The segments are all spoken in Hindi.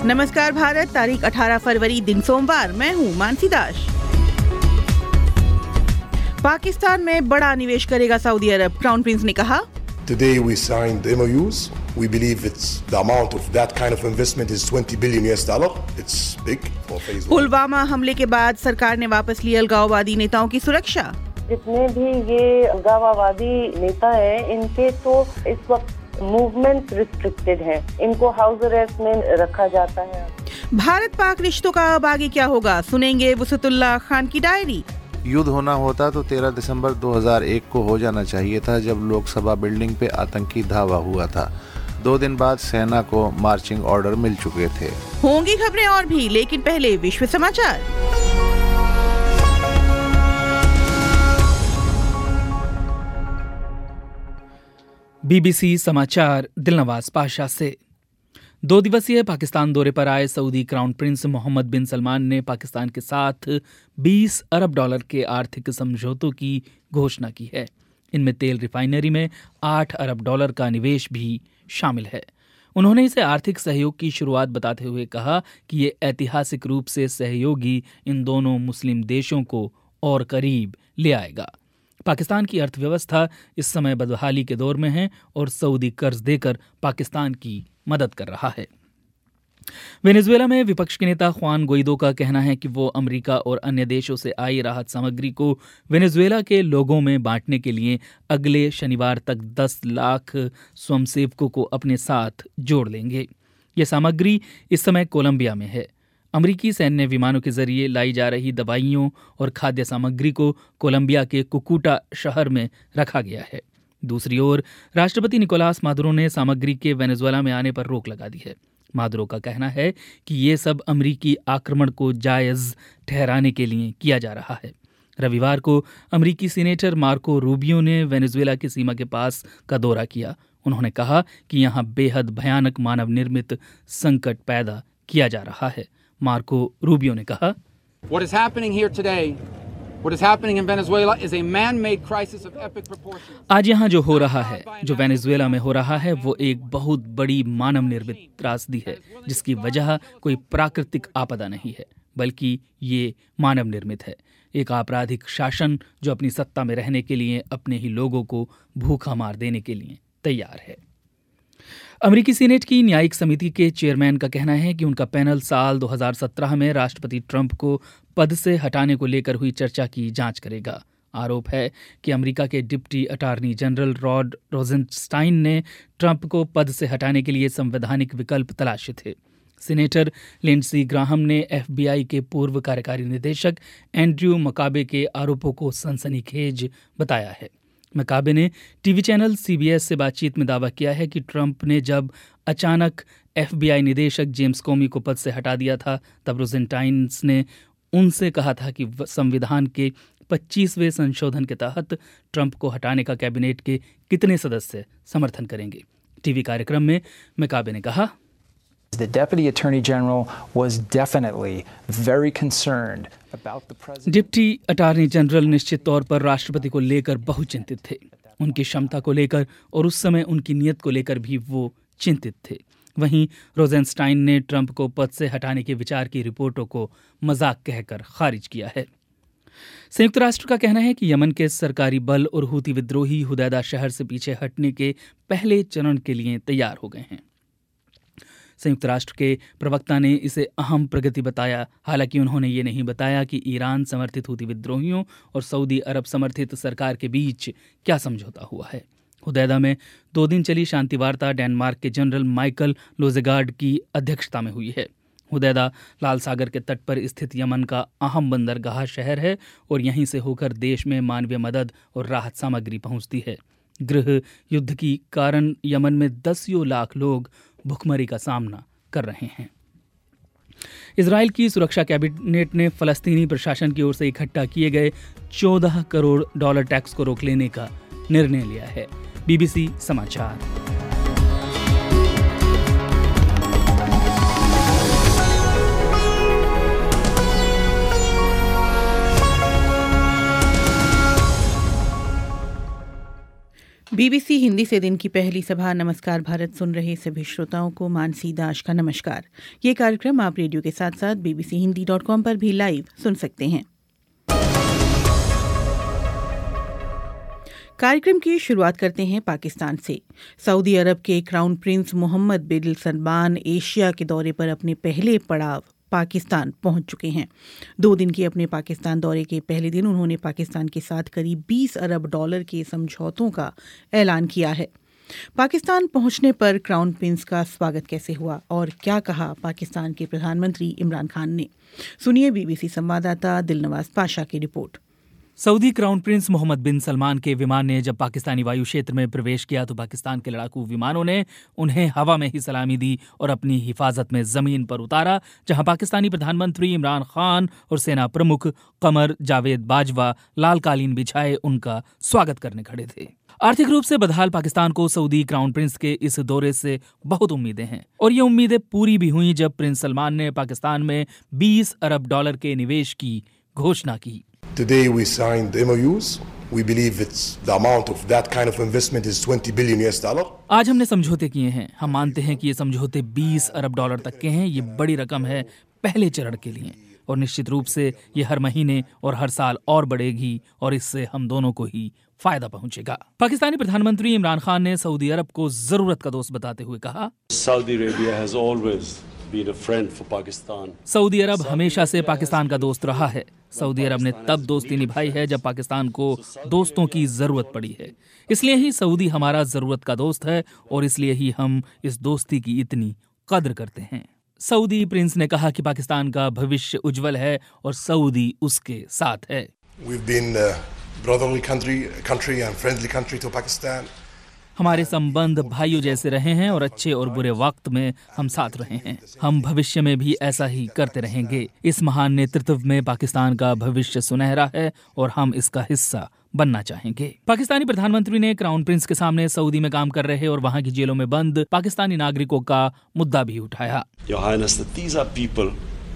नमस्कार भारत, तारीख 18 फरवरी, दिन सोमवार। मैं हूँ मानसी दास। पाकिस्तान में बड़ा निवेश करेगा सऊदी अरब, क्राउन प्रिंस ने कहा। Today we signed MOUs. We believe the amount of that kind of investment is $20 billion. It's big for phase 1. Pulwama हमले के बाद सरकार ने वापस ली अलगाववादी नेताओं की सुरक्षा। जितने भी ये अलगाववादी नेता हैं, इनके तो इस वक्त मूवमेंट रिस्ट्रिक्टेड है, इनको हाउस अरेस्ट में रखा जाता है। भारत पाक रिश्तों का अब आगे क्या होगा, सुनेंगे वसतुल्लाह खान की डायरी। युद्ध होना होता तो 13 दिसंबर 2001 को हो जाना चाहिए था, जब लोकसभा बिल्डिंग पे आतंकी धावा हुआ था। 2 दिन बाद सेना को मार्चिंग ऑर्डर मिल चुके थे। होंगी खबरें और भी, लेकिन पहले विश्व समाचार। बीबीसी समाचार दिलनवाज पाशा से। 2 दिवसीय पाकिस्तान दौरे पर आए Saudi crown prince Mohammed bin Salman ने पाकिस्तान के साथ $20 अरब के आर्थिक समझौतों की घोषणा की है। इनमें तेल रिफाइनरी में $8 अरब का निवेश भी शामिल है। उन्होंने इसे आर्थिक सहयोग की शुरुआत बताते हुए कहा कि ये ऐतिहासिक रूप से सहयोगी इन दोनों मुस्लिम देशों को और करीब ले आएगा। पाकिस्तान की अर्थव्यवस्था इस समय बदहाली के दौर में है और सऊदी कर्ज देकर पाकिस्तान की मदद कर रहा है। वेनेजुएला में विपक्ष के नेता खुआन गुइदो का कहना है कि वो अमेरिका और अन्य देशों से आई राहत सामग्री को वेनेजुएला के लोगों में बांटने के लिए अगले शनिवार तक 10 लाख स्वयंसेवकों को अपने साथ जोड़ लेंगे। ये सामग्री इस समय कोलंबिया में है। अमेरिकी सैन्य विमानों के जरिए लाई जा रही दवाइयों और खाद्य सामग्री को कोलंबिया के कुकुटा शहर में रखा गया है। दूसरी ओर राष्ट्रपति निकोलास मादुरो ने सामग्री के वेनेजुएला में आने पर रोक लगा दी है। मादुरो का कहना है कि ये सब अमेरिकी आक्रमण को जायज ठहराने के लिए किया जा रहा है। रविवार को अमेरिकी सीनेटर मार्को रूबियो ने वेनेजुएला की सीमा के पास का दौरा किया। उन्होंने कहा कि यहाँ बेहद भयानक मानव निर्मित संकट पैदा किया जा रहा है। मार्को रूबियो ने कहा, What is happening here today, what is happening in Venezuela is a man-made crisis of epic proportions. आज यहाँ जो हो रहा है, जो वेनेजुएला में हो रहा है, वो एक बहुत बड़ी मानव निर्मित त्रासदी है, जिसकी वजह कोई प्राकृतिक आपदा नहीं है, बल्कि ये मानव निर्मित है। एक आपराधिक शासन जो अपनी सत्ता में रहने के लिए अपने ही लोगों को भूखा मार देने के लिए तैयार है। अमेरिकी सीनेट की न्यायिक समिति के चेयरमैन का कहना है कि उनका पैनल साल 2017 में राष्ट्रपति ट्रंप को पद से हटाने को लेकर हुई चर्चा की जांच करेगा। आरोप है कि अमेरिका के deputy attorney general Rod Rosenstein ने ट्रंप को पद से हटाने के लिए संवैधानिक विकल्प तलाशे थे। सीनेटर लिंडसी ग्राहम ने एफबीआई के पूर्व कार्यकारी निदेशक एंड्रयू मकाबे के आरोपों को सनसनीखेज बताया है। मकाबे ने टीवी चैनल सीबीएस से बातचीत में दावा किया है कि ट्रंप ने जब अचानक एफबीआई निदेशक जेम्स कोमी को पद से हटा दिया था, तब रोजेंटाइन्स ने उनसे कहा था कि संविधान के 25वें संशोधन के तहत ट्रंप को हटाने का कैबिनेट के कितने सदस्य समर्थन करेंगे। टीवी कार्यक्रम में मकाबे ने कहा, The Deputy Attorney General was definitely very concerned about the president. Deputy attorney general निश्चित तौर पर राष्ट्रपति को लेकर बहुत चिंतित थे, उनकी क्षमता को लेकर और उस समय उनकी नीयत को लेकर भी वो चिंतित थे। वहीं रोजेनस्टाइन ने ट्रंप को पद से हटाने के विचार की रिपोर्टों को मजाक कहकर खारिज किया है। संयुक्त राष्ट्र का कहना है कि यमन के सरकारी बल और हूती विद्रोही हुदैदा शहर से पीछे हटने के पहले चरण के लिए तैयार हो गए हैं। संयुक्त राष्ट्र के प्रवक्ता ने इसे अहम प्रगति बताया। हालांकि उन्होंने ये नहीं बताया कि ईरान समर्थित हूती विद्रोहियों और सऊदी अरब समर्थित सरकार के बीच क्या समझौता हुआ है। हुदैदा में 2 दिन चली शांति वार्ता डेनमार्क के जनरल माइकल लोजेगार्ड की अध्यक्षता में हुई है। हुदैदा लाल सागर के तट पर स्थित यमन का अहम बंदरगाह शहर है और यहीं से होकर देश में मानवीय मदद और राहत सामग्री पहुंचती है। गृह युद्ध के कारण यमन में 10 लाख लोग भुखमरी का सामना कर रहे हैं। इजराइल की सुरक्षा कैबिनेट ने फलस्तीनी प्रशासन की ओर से इकट्ठा किए गए $14 करोड़ टैक्स को रोक लेने का निर्णय लिया है। बीबीसी समाचार। बीबीसी हिंदी से दिन की पहली सभा नमस्कार भारत सुन रहे सभी श्रोताओं को मानसी दास का नमस्कार। ये कार्यक्रम आप रेडियो के साथ साथ bbchindi.com पर भी लाइव सुन सकते हैं। कार्यक्रम की शुरुआत करते हैं पाकिस्तान से। सऊदी अरब के crown prince Mohammed bin Salman Asia के दौरे पर अपने पहले पड़ाव पाकिस्तान पहुंच चुके हैं। 2 दिन के अपने पाकिस्तान दौरे के पहले दिन उन्होंने पाकिस्तान के साथ करीब 20 अरब डॉलर के समझौतों का ऐलान किया है। पाकिस्तान पहुंचने पर क्राउन प्रिंस का स्वागत कैसे हुआ और क्या कहा पाकिस्तान के प्रधानमंत्री इमरान खान ने, सुनिए बीबीसी संवाददाता दिलनवाज पाशा की रिपोर्ट। Saudi crown prince Mohammed bin Salman के विमान ने जब पाकिस्तानी वायु क्षेत्र में प्रवेश किया तो पाकिस्तान के लड़ाकू विमानों ने उन्हें हवा में ही सलामी दी और अपनी हिफाजत में जमीन पर उतारा, जहां पाकिस्तानी प्रधानमंत्री इमरान खान और सेना प्रमुख कमर जावेद बाजवा लाल कालीन बिछाए उनका स्वागत करने खड़े थे। आर्थिक रूप से बदहाल पाकिस्तान को सऊदी क्राउन प्रिंस के इस दौरे से बहुत उम्मीदें हैं और ये उम्मीदें पूरी भी हुई जब प्रिंस सलमान ने पाकिस्तान में 20 अरब डॉलर के निवेश की घोषणा की। Today we signed MOUs. We believe it's the amount of that kind of investment is $20 billion. आज हमने समझौते किए हैं। हम मानते हैं कि ये समझौते 20 अरब डॉलर तक के हैं। ये बड़ी रकम है पहले चरण के लिए और निश्चित रूप से ये हर महीने और हर साल और बढ़ेगी और इससे हम दोनों को ही फायदा पहुंचेगा। पाकिस्तानी प्रधानमंत्री इमरान खान ने सऊदी अरब को जरूरत का दोस्त बताते हुए कहा, Saudi Arabia has always been a friend for Pakistan. Saudi Arabia हमेशा से पाकिस्तान का दोस्त रहा है। सऊदी अरब ने तब दोस्ती निभाई है जब पाकिस्तान को दोस्तों की जरूरत पड़ी है। इसलिए ही सऊदी हमारा जरूरत का दोस्त है और इसलिए ही हम इस दोस्ती की इतनी कद्र करते हैं। सऊदी प्रिंस ने कहा कि पाकिस्तान का भविष्य उज्जवल है और सऊदी उसके साथ है। We've been a brotherly country and friendly country to Pakistan. हमारे संबंध भाइयों जैसे रहे हैं और अच्छे और बुरे वक्त में हम साथ रहे हैं। हम भविष्य में भी ऐसा ही करते रहेंगे। इस महान नेतृत्व में पाकिस्तान का भविष्य सुनहरा है और हम इसका हिस्सा बनना चाहेंगे। पाकिस्तानी प्रधानमंत्री ने क्राउन प्रिंस के सामने सऊदी में काम कर रहे और वहां की जेलों में बंद पाकिस्तानी नागरिकों का मुद्दा भी उठाया। Your Highness, that these are people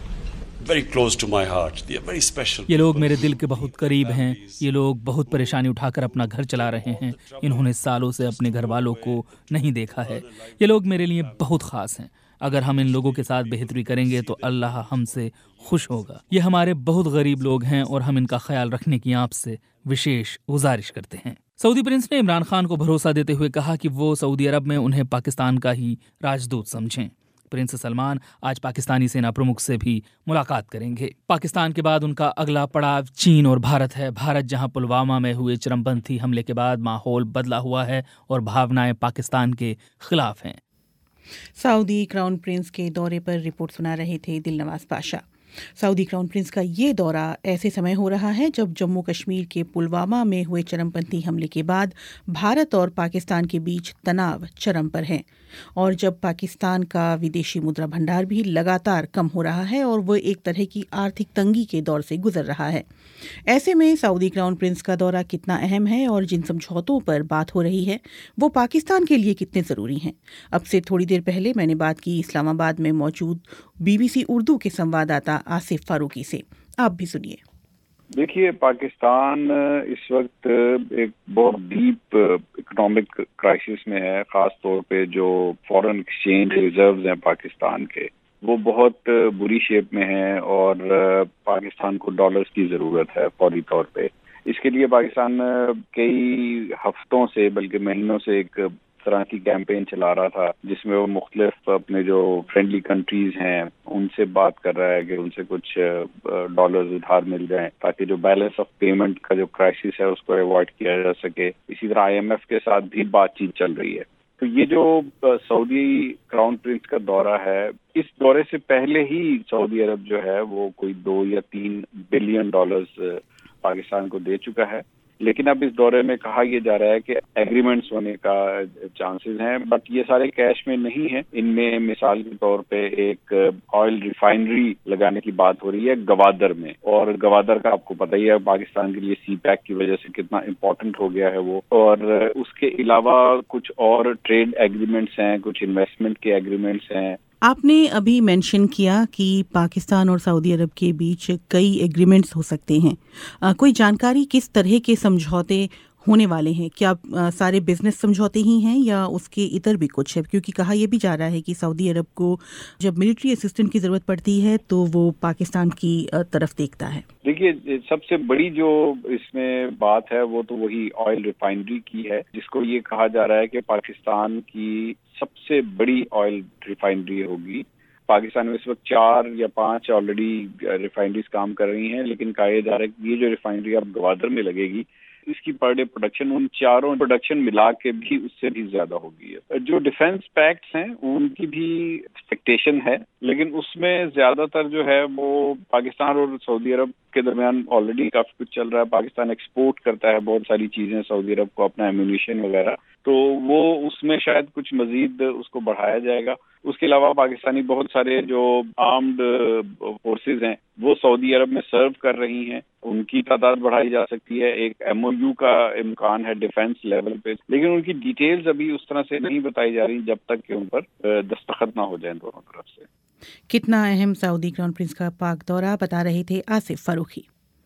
very close to my heart. They are very special. ये लोग मेरे दिल के बहुत करीब हैं। ये लोग बहुत परेशानी उठाकर अपना घर चला रहे हैं। इन्होंने सालों से अपने घर वालों को नहीं देखा है। ये लोग मेरे लिए बहुत खास हैं। अगर हम इन लोगों के साथ बेहतरी करेंगे तो अल्लाह हमसे खुश होगा। ये हमारे बहुत गरीब लोग हैं और हम इनका ख्याल रखने की आपसे विशेष गुजारिश करते हैं। सऊदी प्रिंस ने इमरान खान को भरोसा देते हुए कहा कि वो सऊदी अरब में उन्हें पाकिस्तान का ही राजदूत समझें। प्रिंस सलमान आज पाकिस्तानी सेना प्रमुख से भी मुलाकात करेंगे। पाकिस्तान के बाद उनका अगला पड़ाव चीन और भारत है। भारत जहां पुलवामा में हुए चरमपंथी हमले के बाद माहौल बदला हुआ है और भावनाएं पाकिस्तान के खिलाफ हैं। सऊदी क्राउन प्रिंस के दौरे पर रिपोर्ट सुना रहे थे Dilnawaz Pasha. Saudi crown prince का ये दौरा ऐसे समय हो रहा है जब जम्मू कश्मीर के पुलवामा में हुए चरमपंथी हमले के बाद भारत और पाकिस्तान के बीच तनाव चरम पर है और जब पाकिस्तान का विदेशी मुद्रा भंडार भी लगातार कम हो रहा है और वो एक तरह की आर्थिक तंगी के दौर से गुजर रहा है। ऐसे में सऊदी क्राउन प्रिंस का दौरा कितना अहम है और जिन समझौतों पर बात हो रही है वो पाकिस्तान के लिए कितने ज़रूरी हैं। अब से थोड़ी देर पहले मैंने बात की इस्लामाबाद में मौजूद बीबीसी उर्दू के संवाददाता आसिफ फारूकी से। आप भी सुनिए। देखिए, पाकिस्तान इस वक्त एक बहुत डीप इकोनॉमिक क्राइसिस में है। खास तौर पे जो फॉरेन एक्सचेंज रिजर्व्स हैं पाकिस्तान के, वो बहुत बुरी शेप में है और पाकिस्तान को डॉलर्स की ज़रूरत है फौरी तौर पे। इसके लिए पाकिस्तान कई हफ्तों से बल्कि महीनों से एक तरह की कैंपेन चला रहा था जिसमें वो मुख्तलिफ अपने जो फ्रेंडली कंट्रीज हैं उनसे बात कर रहा है कि उनसे कुछ डॉलर्स उधार मिल जाएं ताकि जो बैलेंस ऑफ पेमेंट का जो क्राइसिस है उसको अवॉइड किया जा सके। इसी तरह IMF के साथ भी बातचीत चल रही है। तो ये जो सऊदी क्राउन प्रिंस का दौरा है, इस दौरे से पहले ही सऊदी अरब जो है वो कोई 2 या 3 बिलियन डॉलर्स पाकिस्तान को दे चुका है। लेकिन अब इस दौरे में कहा यह जा रहा है कि एग्रीमेंट्स होने का चांसेस हैं, बट ये सारे कैश में नहीं है। इनमें मिसाल के तौर पे एक ऑयल रिफाइनरी लगाने की बात हो रही है गवादर में, और गवादर का आपको पता ही है पाकिस्तान के लिए CPEC की वजह से कितना इम्पोर्टेंट हो गया है वो। और उसके अलावा कुछ और ट्रेड एग्रीमेंट्स हैं, कुछ इन्वेस्टमेंट के एग्रीमेंट्स हैं। आपने अभी मेंशन किया कि पाकिस्तान और सऊदी अरब के बीच कई एग्रीमेंट्स हो सकते हैं। कोई जानकारी किस तरह के समझौते होने वाले हैं? क्या सारे बिजनेस समझौते ही हैं या उसके इतर भी कुछ है? क्योंकि कहा यह भी जा रहा है कि सऊदी अरब को जब मिलिट्री असिस्टेंट की ज़रूरत पड़ती है तो वो पाकिस्तान की तरफ देखता है। देखिए, सबसे बड़ी जो इसमें बात है वो तो वही ऑयल रिफाइनरी की है, जिसको ये कहा जा रहा है कि पाकिस्तान की सबसे बड़ी ऑयल रिफाइनरी होगी। पाकिस्तान में इस वक्त 4 या 5 ऑलरेडी रिफाइनरीज काम कर रही हैं, लेकिन कहा जा रहा है कि ये जो रिफाइनरी अब गवादर में लगेगी, इसकी पर डे प्रोडक्शन उन चारों प्रोडक्शन मिला के भी उससे भी ज्यादा होगी। जो डिफेंस पैक्ट्स हैं उनकी भी एक्सपेक्टेशन है, लेकिन उसमें ज्यादातर जो है वो पाकिस्तान और सऊदी अरब के दरमियान ऑलरेडी काफी कुछ चल रहा है। पाकिस्तान एक्सपोर्ट करता है बहुत सारी चीजें सऊदी अरब को, अपना एम्यूनिशन वगैरह, तो वो उसमें शायद कुछ मजीद उसको बढ़ाया जाएगा। उसके अलावा पाकिस्तानी बहुत सारे जो आर्म्ड फोर्सेज हैं वो सऊदी अरब में सर्व कर रही हैं, उनकी तादाद बढ़ाई जा सकती है। एक MOU का इम्कान है डिफेंस लेवल पे, लेकिन उनकी डिटेल्स अभी उस तरह से नहीं बताई जा रही जब तक कि उन पर दस्तखत ना हो जाए दोनों तरफ से। कितना अहम सऊदी क्राउन प्रिंस का पाक दौरा, बता रहे थे आसिफ फारूकी।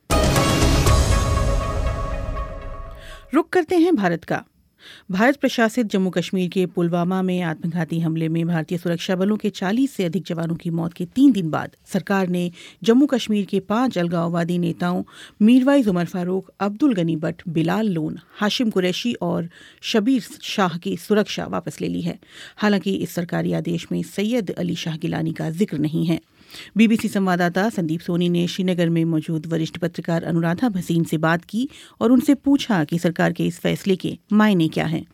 रुक करते हैं भारत का। भारत प्रशासित जम्मू कश्मीर के पुलवामा में आत्मघाती हमले में भारतीय सुरक्षा बलों के 40 से अधिक जवानों की मौत के 3 दिन बाद सरकार ने जम्मू कश्मीर के 5 अलगाववादी नेताओं मीरवाइज उमर फारूक, अब्दुल गनी भट्ट, बिलाल लोन, हाशिम कुरैशी और शबीर शाह की सुरक्षा वापस ले ली है। हालांकि इस सरकारी आदेश में सैयद अली शाह गिलानी का जिक्र नहीं है। BBC संवाददाता संदीप सोनी ने श्रीनगर में मौजूद वरिष्ठ पत्रकार अनुराधा भसीन से बात की और उनसे पूछा कि सरकार के इस फैसले के मायने क्या हैं।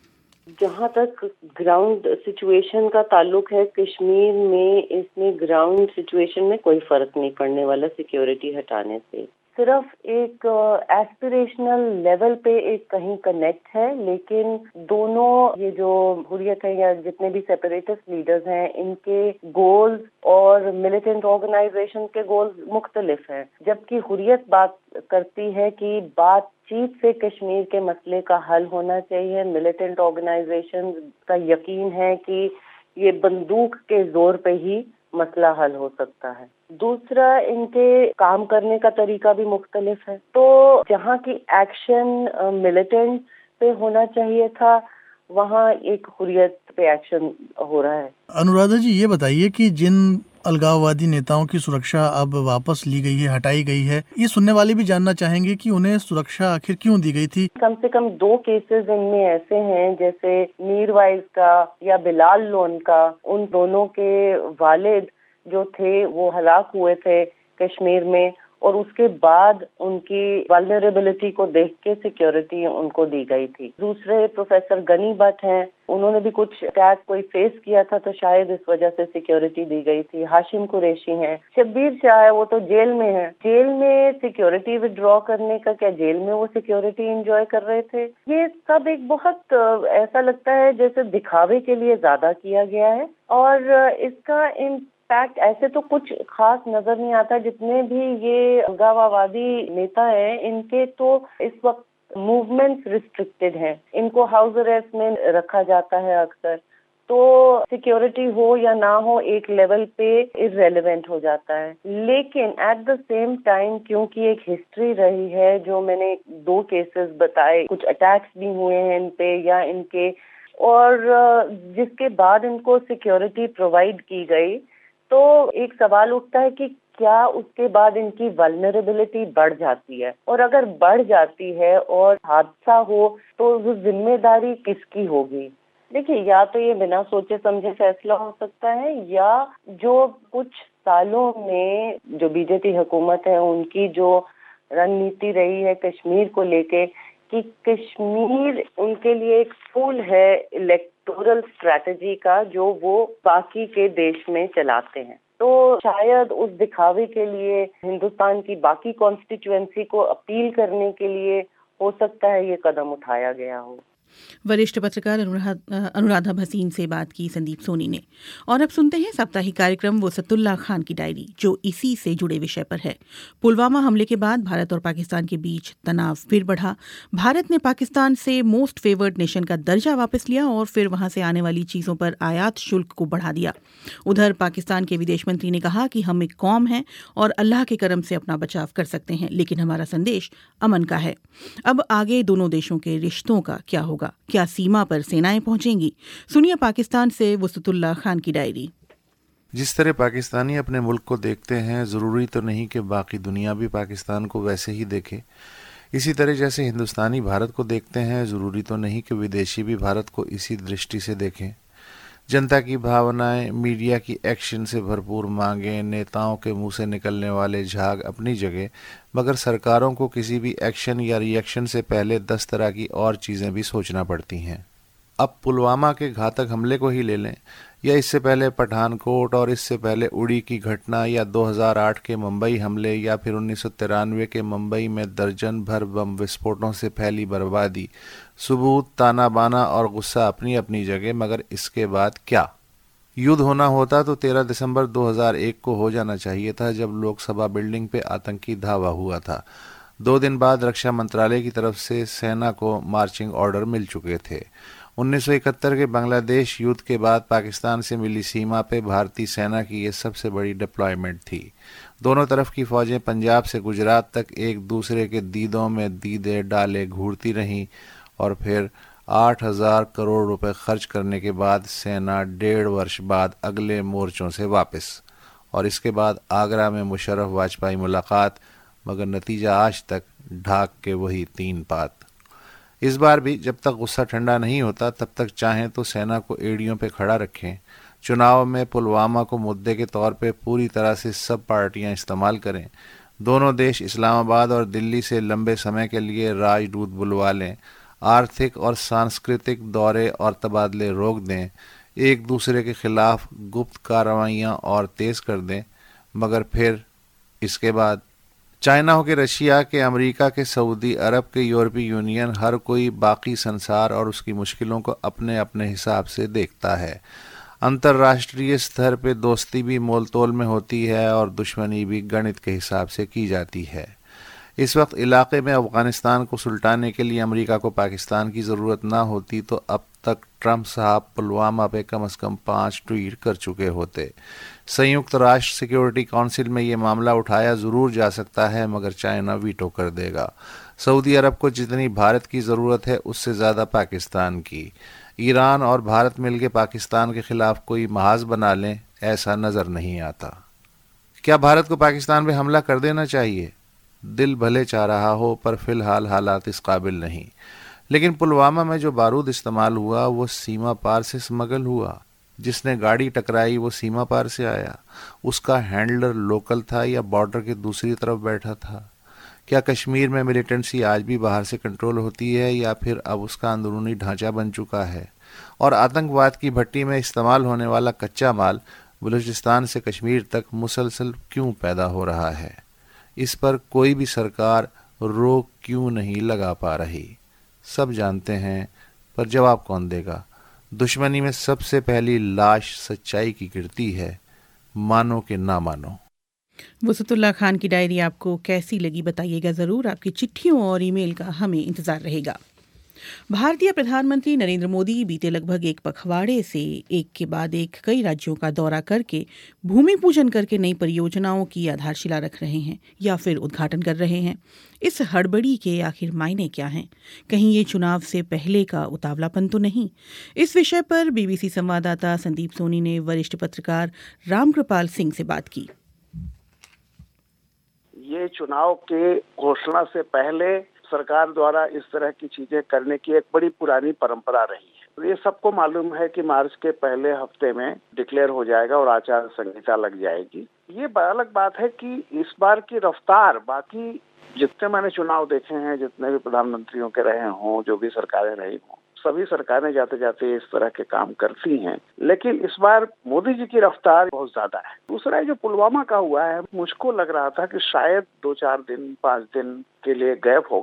जहाँ तक ग्राउंड सिचुएशन का ताल्लुक है, कश्मीर में इसमें ग्राउंड सिचुएशन में कोई फर्क नहीं पड़ने वाला सिक्योरिटी हटाने से। सिर्फ एक एस्पिरेशनल लेवल पे एक कहीं कनेक्ट है, लेकिन दोनों ये जो हुर्रियत है या जितने भी सेपरेटिस्ट लीडर्स हैं, इनके गोल्स और मिलिटेंट ऑर्गेनाइजेशन के गोल्स मुख्तलिफ हैं। जबकि हुर्रियत बात करती है कि बातचीत से कश्मीर के मसले का हल होना चाहिए, मिलिटेंट ऑर्गेनाइजेशन का यकीन है कि ये बंदूक के जोर पे ही मसला हल हो सकता है। दूसरा, इनके काम करने का तरीका भी मुख्तलिफ है। तो जहाँ की एक्शन मिलिटेंट पे होना चाहिए था, वहाँ एक हुर्रियत पे एक्शन हो रहा है। अनुराधा जी, ये बताइए कि जिन अलगाववादी नेताओं की सुरक्षा अब वापस ली गई है, हटाई गई है, ये सुनने वाले भी जानना चाहेंगे कि उन्हें सुरक्षा आखिर क्यों दी गई थी। कम से कम 2 केसेस इनमें ऐसे हैं, जैसे मीरवाइज का या बिलाल लोन का। उन दोनों के वालिद जो थे वो हलाक हुए थे कश्मीर में, और उसके बाद उनकी वल्नरेबिलिटी को देख के सिक्योरिटी उनको दी गई थी। दूसरे प्रोफेसर गनी भट्ट हैं, उन्होंने भी कुछ अटैक कोई फेस किया था, तो शायद इस वजह से सिक्योरिटी दी गई थी। हाशिम कुरैशी हैं, शब्बीर शाह है, वो तो जेल में है। जेल में सिक्योरिटी विड्रॉ करने का क्या जेल में वो सिक्योरिटी एंजॉय कर रहे थे? ये सब एक बहुत ऐसा लगता है जैसे दिखावे के लिए ज्यादा किया गया है, और इसका इम्पैक्ट ऐसे तो कुछ खास नजर नहीं आता। जितने भी ये अलगाववादी नेता हैं, इनके तो इस वक्त मूवमेंट्स रिस्ट्रिक्टेड हैं, इनको हाउस अरेस्ट में रखा जाता है अक्सर। तो सिक्योरिटी हो या ना हो, एक लेवल पे इररेलेवेंट हो जाता है। लेकिन एट द सेम टाइम, क्योंकि एक हिस्ट्री रही है, जो मैंने 2 केसेस बताए, कुछ अटैक्स भी हुए हैं इन पे या इनके, और जिसके बाद इनको सिक्योरिटी प्रोवाइड की गई, तो एक सवाल उठता है कि क्या उसके बाद इनकी वल्नरेबिलिटी बढ़ जाती है, और अगर बढ़ जाती है और हादसा हो तो वो जिम्मेदारी किसकी होगी? देखिए, या तो ये बिना सोचे समझे फैसला हो सकता है, या जो कुछ सालों में जो बीजेपी हुकूमत है उनकी जो रणनीति रही है कश्मीर को लेके, कि कश्मीर उनके लिए एक फूल है इलेक्टोरल स्ट्रैटेजी का, जो वो बाकी के देश में चलाते हैं। तो शायद उस दिखावे के लिए, हिंदुस्तान की बाकी कॉन्स्टिट्यूएंसी को अपील करने के लिए हो सकता है ये कदम उठाया गया हो। वरिष्ठ पत्रकार अनुराधा भसीन से बात की संदीप सोनी ने। और अब सुनते हैं साप्ताहिक कार्यक्रम वसतुल्ला खान की डायरी, जो इसी से जुड़े विषय पर है। पुलवामा हमले के बाद भारत और पाकिस्तान के बीच तनाव फिर बढ़ा। भारत ने पाकिस्तान से मोस्ट फेवर्ड नेशन का दर्जा वापस लिया और फिर वहां से आने वाली चीजों पर आयात शुल्क को बढ़ा दिया। उधर पाकिस्तान के विदेश मंत्री ने कहा कि हम एक कौम हैं और अल्लाह के करम से अपना बचाव कर सकते हैं, लेकिन हमारा संदेश अमन का है। अब आगे दोनों देशों के रिश्तों का क्या होगा? क्या सीमा पर सेनाएं पहुंचेंगी? सुनिए पाकिस्तान से वसतुल्ला खान की डायरी। जिस तरह पाकिस्तानी अपने मुल्क को देखते हैं, ज़रूरी तो नहीं कि बाकी दुनिया भी पाकिस्तान को वैसे ही देखे। इसी तरह जैसे हिंदुस्तानी भारत को देखते हैं, ज़रूरी तो नहीं कि विदेशी भी भारत को इसी दृष्टि से देखें। जनता की भावनाएं, मीडिया की एक्शन से भरपूर मांगें, नेताओं के मुंह से निकलने वाले झाग अपनी जगह, मगर सरकारों को किसी भी एक्शन या रिएक्शन से पहले 10 तरह की और चीज़ें भी सोचना पड़ती हैं। अब पुलवामा के घातक हमले को ही ले लें, या इससे पहले पठानकोट और इससे पहले उड़ी की घटना, या 2008 के मुंबई हमले, या फिर 1993 के मुंबई में दर्जन भर बम विस्फोटों से फैली बर्बादी। सबूत, ताना बाना और गुस्सा अपनी अपनी जगह, मगर इसके बाद क्या? युद्ध होना होता तो 13 दिसंबर 2001 को हो जाना चाहिए था, जब लोकसभा बिल्डिंग पे आतंकी धावा हुआ था। 2 दिन बाद रक्षा मंत्रालय की तरफ से सेना को मार्चिंग ऑर्डर मिल चुके थे। 1971 के बांग्लादेश युद्ध के बाद पाकिस्तान से मिली सीमा पे भारतीय सेना की ये सबसे बड़ी डिप्लॉयमेंट थी। दोनों तरफ की फौजें पंजाब से गुजरात तक एक दूसरे के दीदों में दीदे डाले घूरती रहीं, और फिर 8,000 करोड़ रुपए खर्च करने के बाद सेना 1.5 वर्ष बाद अगले मोर्चों से वापस। और इसके बाद आगरा में मुशर्रफ वाजपेयी मुलाकात, मगर नतीजा आज तक ढाक के वही 3 पात। इस बार भी जब तक गुस्सा ठंडा नहीं होता, तब तक चाहें तो सेना को एड़ियों पे खड़ा रखें। चुनाव में पुलवामा को मुद्दे के तौर पे पूरी तरह से सब पार्टियां इस्तेमाल करें। दोनों देश इस्लामाबाद और दिल्ली से लंबे समय के लिए राजदूत बुलवा लें। आर्थिक और सांस्कृतिक दौरे और तबादले रोक दें। एक दूसरे के खिलाफ गुप्त कार्रवाइयाँ और तेज़ कर दें। मगर फिर इसके बाद चाइना हो के रशिया के, अमेरिका के, सऊदी अरब के, यूरोपीय यूनियन, हर कोई बाकी संसार और उसकी मुश्किलों को अपने अपने हिसाब से देखता है। अंतर्राष्ट्रीय स्तर पे दोस्ती भी मोल तोल में होती है और दुश्मनी भी गणित के हिसाब से की जाती है। इस वक्त इलाके में अफगानिस्तान को सुलटाने के लिए अमेरिका को पाकिस्तान की ज़रूरत ना होती तो अब तक ट्रंप साहब पुलवामा पे कम से कम 5 ट्वीट कर चुके होते। संयुक्त राष्ट्र सिक्योरिटी काउंसिल में ये मामला उठाया ज़रूर जा सकता है, मगर चाइना वीटो कर देगा। सऊदी अरब को जितनी भारत की ज़रूरत है उससे ज़्यादा पाकिस्तान की। ईरान और भारत मिलकर पाकिस्तान के खिलाफ कोई महाज बना लें, ऐसा नज़र नहीं आता। क्या भारत को पाकिस्तान पे हमला कर देना चाहिए? दिल भले चाह रहा हो, पर फिलहाल हालात इस काबिल नहीं। लेकिन पुलवामा में जो बारूद इस्तेमाल हुआ वो सीमा पार से स्मगल हुआ। जिसने गाड़ी टकराई वो सीमा पार से आया। उसका हैंडलर लोकल था या बॉर्डर के दूसरी तरफ बैठा था? क्या कश्मीर में मिलिटेंसी आज भी बाहर से कंट्रोल होती है, या फिर अब उसका अंदरूनी ढांचा बन चुका है? और आतंकवाद की भट्टी में इस्तेमाल होने वाला कच्चा माल बलूचिस्तान से कश्मीर तक मुसलसल क्यों पैदा हो रहा है? इस पर कोई भी सरकार रोक क्यों नहीं लगा पा रही? सब जानते हैं, पर जवाब कौन देगा? दुश्मनी में सबसे पहली लाश सच्चाई की गिरती है, मानो कि ना मानो। वसतुल्ला खान की डायरी आपको कैसी लगी बताइएगा ज़रूर। आपकी चिट्ठियों और ईमेल का हमें इंतज़ार रहेगा। भारतीय प्रधानमंत्री नरेंद्र मोदी बीते लगभग 1 पखवाड़े से एक के बाद एक कई राज्यों का दौरा करके भूमि पूजन करके नई परियोजनाओं की आधारशिला रख रहे हैं या फिर उद्घाटन कर रहे हैं। इस हड़बड़ी के आखिर मायने क्या हैं? कहीं ये चुनाव से पहले का उतावलापन तो नहीं? इस विषय पर बीबीसी संवाददाता संदीप सोनी ने वरिष्ठ पत्रकार रामकृपाल सिंह से बात की। ये चुनाव के घोषणा से पहले सरकार द्वारा इस तरह की चीजें करने की एक बड़ी पुरानी परंपरा रही है। ये सबको मालूम है कि मार्च के पहले हफ्ते में डिक्लेयर हो जाएगा और आचार संहिता लग जाएगी। ये अलग बात है कि इस बार की रफ्तार, बाकी जितने मैंने चुनाव देखे हैं, जितने भी प्रधानमंत्रियों के रहे हों, जो भी सरकारें रही हों, सभी सरकारें जाते जाते इस तरह के काम करती हैं, लेकिन इस बार मोदी जी की रफ्तार बहुत ज्यादा है। दूसरा जो पुलवामा का हुआ है, मुझको लग रहा था कि शायद 2-4 दिन 5 दिन के लिए गैप होगा,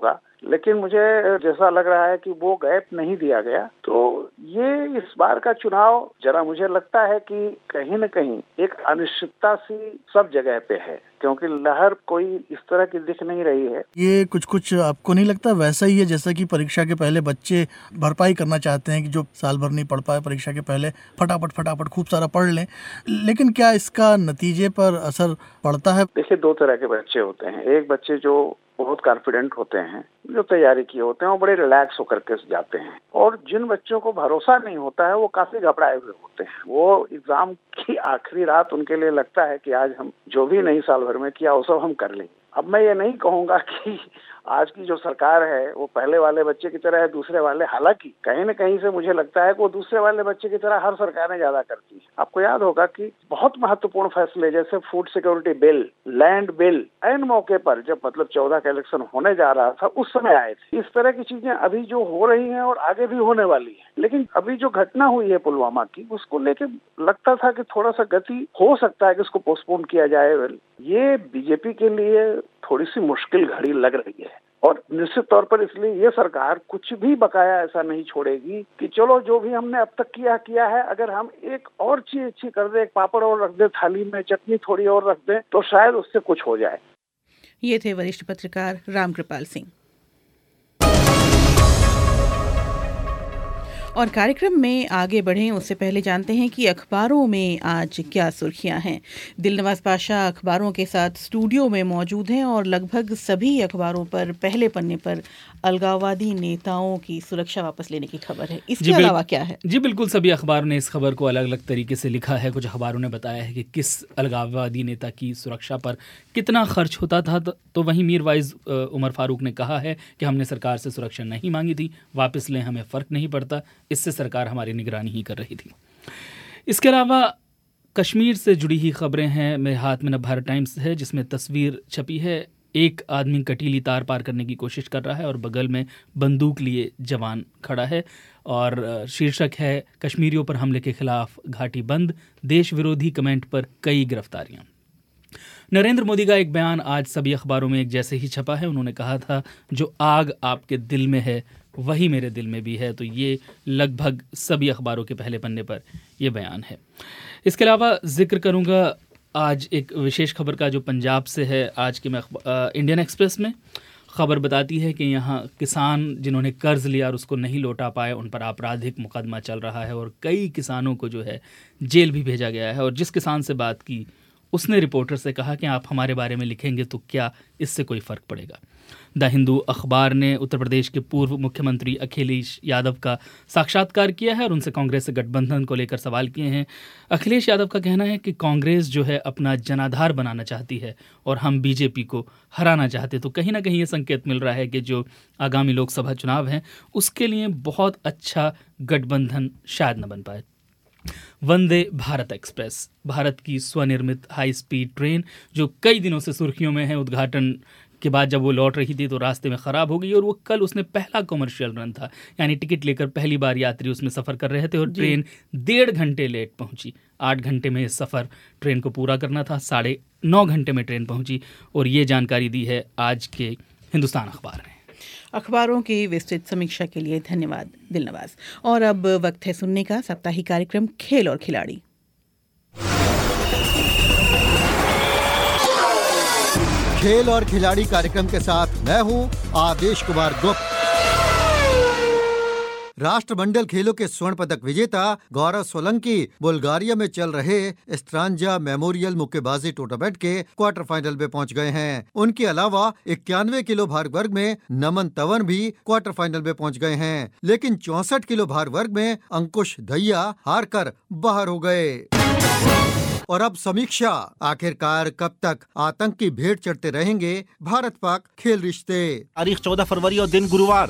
लेकिन मुझे जैसा लग रहा है कि वो गैप नहीं दिया गया। तो ये इस बार का चुनाव जरा मुझे लगता है कि कहीं न कहीं एक अनिश्चितता सी सब जगह पे है, क्योंकि लहर कोई इस तरह की दिख नहीं रही है। ये कुछ आपको नहीं लगता वैसा ही है जैसा कि परीक्षा के पहले बच्चे भरपाई करना चाहते हैं कि जो साल भर नहीं पढ़ पाए परीक्षा के पहले फटाफट खूब सारा पढ़ लें, लेकिन क्या इसका नतीजे पर असर पड़ता है? देखिए, दो तरह के बच्चे होते हैं। एक बच्चे जो बहुत कॉन्फिडेंट होते हैं, जो तैयारी किए होते हैं, वो बड़े रिलैक्स होकर के जाते हैं, और जिन बच्चों को भरोसा नहीं होता है वो काफी घबराए हुए होते हैं। वो एग्जाम की आखिरी रात उनके लिए लगता है कि आज हम जो भी नहीं साल भर में किया वो सब हम कर लेंगे। अब मैं ये नहीं कहूंगा कि आज की जो सरकार है वो पहले वाले बच्चे की तरह है, दूसरे वाले, हालांकि कहीं न कहीं से मुझे लगता है कि वो दूसरे वाले बच्चे की तरह हर सरकारें ज्यादा करती है। आपको याद होगा कि बहुत महत्वपूर्ण फैसले जैसे food security bill, land bill, ऐन मौके पर जब मतलब 14 का इलेक्शन होने जा रहा था उस समय आए थे। इस तरह की चीजें अभी जो हो रही हैं और आगे भी होने वाली है, लेकिन अभी जो घटना हुई है पुलवामा की, उसको लेके लगता था कि थोड़ा सा गति हो सकता है कि उसको पोस्टपोन किया जाए। ये बीजेपी के लिए थोड़ी सी मुश्किल घड़ी लग रही है, और निश्चित तौर पर इसलिए ये सरकार कुछ भी बकाया ऐसा नहीं छोड़ेगी कि चलो जो भी हमने अब तक किया है, अगर हम एक और चीज अच्छी कर दे, एक पापड़ और रख दे थाली में, चटनी थोड़ी और रख दे, तो शायद उससे कुछ हो जाए। ये थे वरिष्ठ पत्रकार रामकृपाल सिंह। और कार्यक्रम में आगे बढ़ें उससे पहले जानते हैं कि अखबारों में आज क्या सुर्खियां हैं। दिलनवाज पाशा अखबारों के साथ स्टूडियो में मौजूद हैं और लगभग सभी अखबारों पर पहले पन्ने पर अलगाववादी नेताओं की सुरक्षा वापस लेने की खबर है। इसके अलावा क्या है? जी बिल्कुल, सभी अखबारों ने इस खबर को अलग अलग तरीके से लिखा है। कुछ अखबारों ने बताया है कि किस अलगाववादी नेता की सुरक्षा पर कितना खर्च होता था, तो वहीं मीरवाइज उमर फारूक ने कहा है कि हमने सरकार से सुरक्षा नहीं मांगी थी, वापस लें, हमें फ़र्क नहीं पड़ता, इससे सरकार हमारी निगरानी ही कर रही थी। इसके अलावा कश्मीर से जुड़ी ही खबरें हैं। मेरे हाथ में नवभारत टाइम्स है जिसमें तस्वीर छपी है, एक आदमी कटीली तार पार करने की कोशिश कर रहा है और बगल में बंदूक लिए जवान खड़ा है, और शीर्षक है कश्मीरियों पर हमले के खिलाफ घाटी बंद, देश विरोधी कमेंट पर कई गिरफ्तारियां। नरेंद्र मोदी का एक बयान आज सभी अखबारों में एक जैसे ही छपा है। उन्होंने कहा था, जो आग आपके दिल में है वही मेरे दिल में भी है। तो ये लगभग सभी अखबारों के पहले पन्ने पर यह बयान है। इसके अलावा जिक्र करूंगा आज एक विशेष खबर का जो पंजाब से है। आज के मैं इंडियन एक्सप्रेस में खबर बताती है कि यहाँ किसान जिन्होंने कर्ज लिया और उसको नहीं लौटा पाए, उन पर आपराधिक मुकदमा चल रहा है और कई किसानों को जो है जेल भी भेजा गया है। और जिस किसान से बात की उसने रिपोर्टर से कहा कि आप हमारे बारे में लिखेंगे तो क्या इससे कोई फ़र्क पड़ेगा। द हिंदू अखबार ने उत्तर प्रदेश के पूर्व मुख्यमंत्री अखिलेश यादव का साक्षात्कार किया है और उनसे कांग्रेस से गठबंधन को लेकर सवाल किए हैं। अखिलेश यादव का कहना है कि कांग्रेस जो है अपना जनाधार बनाना चाहती है और हम बीजेपी को हराना चाहते। तो कहीं ना कहीं ये संकेत मिल रहा है कि जो आगामी लोकसभा चुनाव हैं उसके लिए बहुत अच्छा गठबंधन शायद न बन पाए। वंदे भारत एक्सप्रेस, भारत की स्वनिर्मित हाई स्पीड ट्रेन जो कई दिनों से सुर्खियों में है, उद्घाटन के बाद जब वो लौट रही थी तो रास्ते में ख़राब हो गई और वो कल उसने पहला कमर्शियल रन था, यानी टिकट लेकर पहली बार यात्री उसमें सफ़र कर रहे थे और ट्रेन 1.5 घंटे लेट पहुंची। 8 घंटे में सफ़र ट्रेन को पूरा करना था, 9.5 घंटे में ट्रेन पहुंची। और ये जानकारी दी है आज के हिंदुस्तान अखबार ने। अखबारों की विस्तृत समीक्षा के लिए धन्यवाद दिलनवाज। और अब वक्त है सुनने का साप्ताहिक कार्यक्रम खेल और खिलाड़ी। खेल और खिलाड़ी कार्यक्रम के साथ मैं हूं आदेश कुमार गुप्त। राष्ट्रमंडल खेलों के स्वर्ण पदक विजेता गौरव सोलंकी बुल्गारिया में चल रहे स्त्रांजा मेमोरियल मुक्केबाजी टूर्नामेंट के क्वार्टर फाइनल में पहुंच गए हैं। उनके अलावा 91 किलो भार वर्ग में नमन तंवर भी क्वार्टर फाइनल में पहुंच गए हैं, लेकिन 64 किलो भार वर्ग में अंकुश दहिया हार कर बाहर हो गए। और अब समीक्षा, आखिरकार कब तक आतंक की भेंट चढ़ते रहेंगे भारत पाक खेल रिश्ते। तारीख 14 फरवरी और दिन गुरुवार।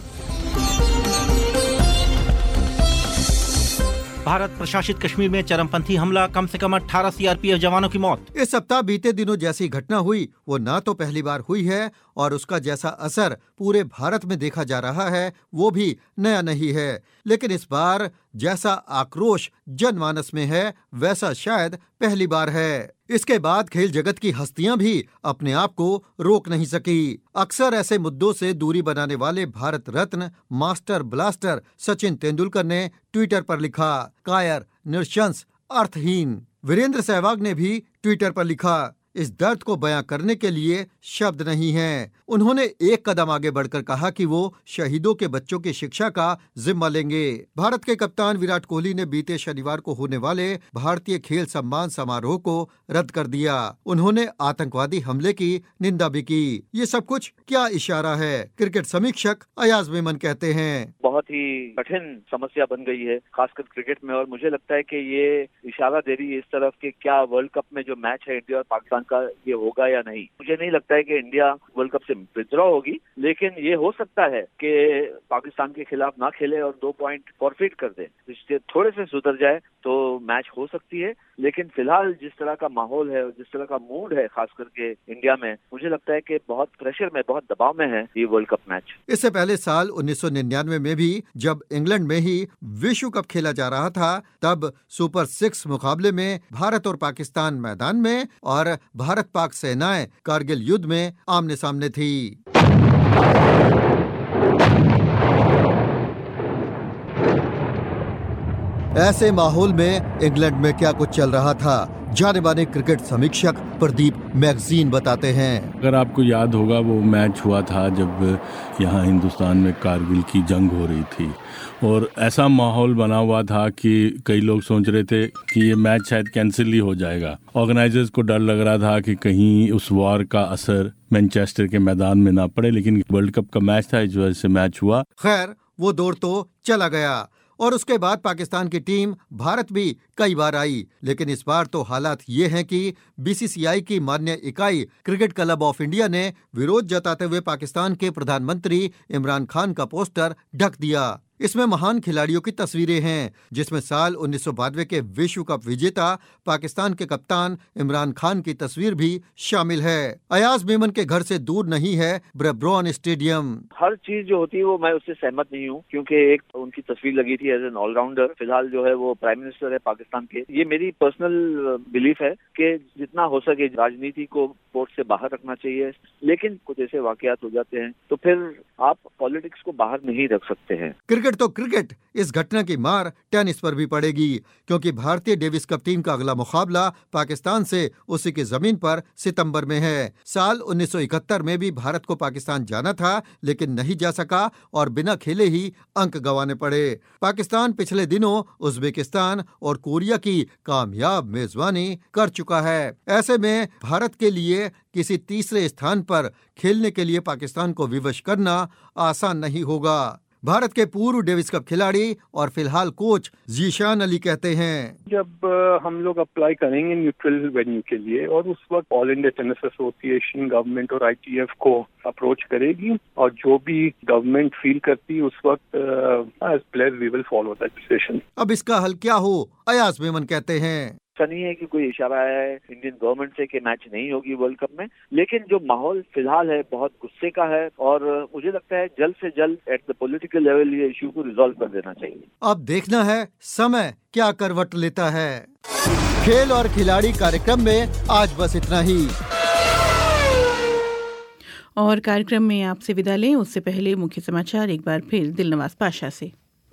भारत प्रशासित कश्मीर में चरमपंथी हमला, कम से कम 18 सीआरपीएफ जवानों की मौत। इस सप्ताह बीते दिनों जैसी घटना हुई वो न तो पहली बार हुई है और उसका जैसा असर पूरे भारत में देखा जा रहा है वो भी नया नहीं है, लेकिन इस बार जैसा आक्रोश जनमानस में है वैसा शायद पहली बार है। इसके बाद खेल जगत की हस्तियां भी अपने आप को रोक नहीं सकी। अक्सर ऐसे मुद्दों से दूरी बनाने वाले भारत रत्न मास्टर ब्लास्टर सचिन तेंदुलकर ने ट्विटर पर लिखा, कायर, निर्शंस, अर्थहीन। वीरेंद्र सहवाग ने भी ट्विटर पर लिखा, इस दर्द को बयां करने के लिए शब्द नहीं हैं। उन्होंने एक कदम आगे बढ़कर कहा कि वो शहीदों के बच्चों की शिक्षा का जिम्मा लेंगे। भारत के कप्तान विराट कोहली ने बीते शनिवार को होने वाले भारतीय खेल सम्मान समारोह को रद्द कर दिया। उन्होंने आतंकवादी हमले की निंदा भी की। ये सब कुछ क्या इशारा है? क्रिकेट समीक्षक अयाज मेमन कहते हैं, बहुत ही कठिन समस्या बन गई है खासकर क्रिकेट में, और मुझे लगता है कि ये इशारा दे रही है इस तरफ कि क्या वर्ल्ड कप में जो मैच है इंडिया और पाकिस्तान का ये होगा या नहीं। मुझे नहीं लगता है कि इंडिया वर्ल्ड कप से विथड्रॉ होगी, लेकिन ये हो सकता है कि पाकिस्तान के खिलाफ ना खेले और 2 पॉइंट फॉरफिट कर दे। रिश्ते थोड़े से सुधर जाए तो मैच हो सकती है, लेकिन फिलहाल जिस तरह का माहौल है और जिस तरह का मूड है खास करके इंडिया में, मुझे लगता है कि बहुत प्रेशर में, बहुत दबाव में है ये वर्ल्ड कप मैच। इससे पहले साल 1999 में भी जब इंग्लैंड में ही विश्व कप खेला जा रहा था, तब सुपर 6 मुकाबले में भारत और पाकिस्तान मैदान में और भारत पाक सेनाएं कारगिल युद्ध में आमने सामने थी। ऐसे माहौल में इंग्लैंड में क्या कुछ चल रहा था, जाने माने क्रिकेट समीक्षक प्रदीप मैगजीन बताते हैं। अगर आपको याद होगा, वो मैच हुआ था जब यहाँ हिंदुस्तान में कारगिल की जंग हो रही थी और ऐसा माहौल बना हुआ था कि कई लोग सोच रहे थे कि ये मैच शायद कैंसिल ही हो जाएगा। ऑर्गेनाइजर्स को डर लग रहा था कि कहीं उस वॉर का असर मैनचेस्टर के मैदान में ना पड़े, लेकिन वर्ल्ड कप का मैच था, इस वजह से मैच हुआ। खैर, वो दौर तो चला गया और उसके बाद पाकिस्तान की टीम भारत भी कई बार आई, लेकिन इस बार तो हालात ये हैं कि बीसीसीआई की मान्य इकाई क्रिकेट क्लब ऑफ इंडिया ने विरोध जताते हुए पाकिस्तान के प्रधानमंत्री इमरान खान का पोस्टर ढक दिया। इसमें महान खिलाड़ियों की तस्वीरें हैं, जिसमें साल 1992 के विश्व कप विजेता पाकिस्तान के कप्तान इमरान खान की तस्वीर भी शामिल है। अयाज मेमन के घर से दूर नहीं है ब्रेबॉर्न स्टेडियम। हर चीज जो होती है वो मैं उससे सहमत नहीं हूँ, क्योंकि एक उनकी तस्वीर लगी थी एज एन ऑलराउंडर। फिलहाल जो है वो प्राइम मिनिस्टर है पाकिस्तान के। ये मेरी पर्सनल बिलीफ है कि जितना हो सके राजनीति को कोर्ट से बाहर रखना चाहिए, लेकिन कुछ ऐसे वाकयात हो जाते हैं तो फिर आप पॉलिटिक्स को बाहर नहीं रख सकते हैं। क्रिकेट तो क्रिकेट, इस घटना की मार टेनिस पर भी पड़ेगी, क्योंकि भारतीय डेविस कप टीम का अगला मुकाबला पाकिस्तान से उसी की जमीन पर सितंबर में है। साल 1971 में भी भारत को पाकिस्तान जाना था, लेकिन नहीं जा सका और बिना खेले ही अंक गंवाने पड़े। पाकिस्तान पिछले दिनों उज्बेकिस्तान और कोरिया की कामयाब मेजबानी कर चुका है। ऐसे में भारत के लिए किसी तीसरे स्थान पर खेलने के लिए पाकिस्तान को विवश करना आसान नहीं होगा। भारत के पूर्व डेविस कप खिलाड़ी और फिलहाल कोच जीशान अली कहते हैं, जब हम लोग अप्लाई करेंगे न्यूट्रल वेन्यू के लिए और उस वक्त all India tennis association government और आईटीएफ को अप्रोच करेगी और जो भी गवर्नमेंट फील करती है उस वक्त as player we will follow that decision. अब इसका हल क्या हो, अयाज मेमन कहते हैं। ऐसा नहीं है कि कोई इशारा आया है इंडियन गवर्नमेंट से कि मैच नहीं होगी वर्ल्ड कप में, लेकिन जो माहौल फिलहाल है बहुत गुस्से का है और मुझे लगता है जल्द से जल्द एट द पॉलिटिकल लेवल ये इशू को रिजॉल्व कर देना चाहिए। अब देखना है समय क्या करवट लेता है। खेल और खिलाड़ी कार्यक्रम में आज बस इतना ही। और कार्यक्रम में आपसे विदा लें उससे पहले मुख्य समाचार एक बार फिर दिलनवाज पाशा से।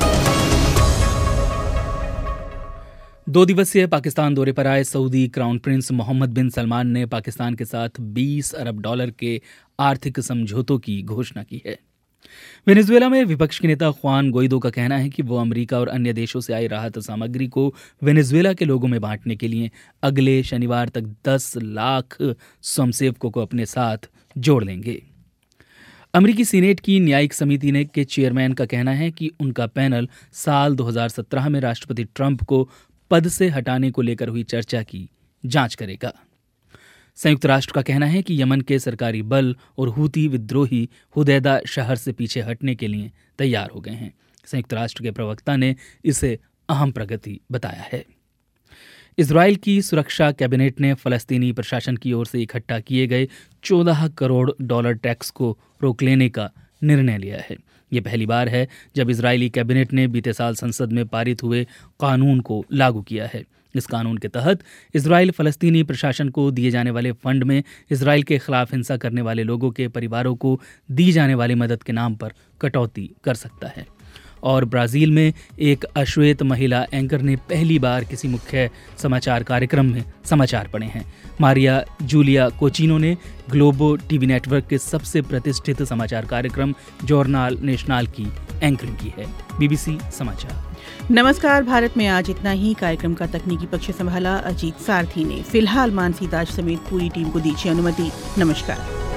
2 दिवसीय पाकिस्तान दौरे पर आए Saudi crown prince Mohammed bin Salman ने पाकिस्तान के साथ $20 अरब के आर्थिक समझौतों की घोषणा की है। वेनेजुएला में विपक्ष के नेता खुआन गुआइडो का कहना है कि वो अमेरिका और अन्य देशों से आई राहत सामग्री को वेनेजुएला के लोगों में बांटने के लिए अगले शनिवार तक 10 लाख स्वयंसेवकों को अपने साथ जोड़ लेंगे। अमेरिकी सीनेट की न्यायिक समिति के चेयरमैन का कहना है कि उनका पैनल साल 2017 में राष्ट्रपति ट्रंप को पद से हटाने को लेकर हुई चर्चा की जांच करेगा। संयुक्त राष्ट्र का कहना है कि यमन के सरकारी बल और हूती विद्रोही हुदैदा शहर से पीछे हटने के लिए तैयार हो गए हैं। संयुक्त राष्ट्र के प्रवक्ता ने इसे अहम प्रगति बताया है। इजराइल की सुरक्षा कैबिनेट ने फलस्तीनी प्रशासन की ओर से इकट्ठा किए गए $14 करोड़ टैक्स को रोक लेने का निर्णय लिया है। ये पहली बार है जब इजरायली कैबिनेट ने बीते साल संसद में पारित हुए कानून को लागू किया है। इस कानून के तहत इजराइल फ़लस्तीनी प्रशासन को दिए जाने वाले फंड में इजराइल के खिलाफ हिंसा करने वाले लोगों के परिवारों को दी जाने वाली मदद के नाम पर कटौती कर सकता है। और ब्राज़ील में एक अश्वेत महिला एंकर ने पहली बार किसी मुख्य समाचार कार्यक्रम में समाचार पढ़े हैं। मारिया जूलिया कोचिनो ने ग्लोबो टीवी नेटवर्क के सबसे प्रतिष्ठित समाचार कार्यक्रम जॉर्नाल नेशनल की एंकरिंग की है। BBC समाचार। नमस्कार भारत में आज इतना ही। कार्यक्रम का तकनीकी पक्ष संभाला अजीत सारथी ने। फिलहाल मानसी दास समेत पूरी टीम को दीजिए अनुमति। नमस्कार।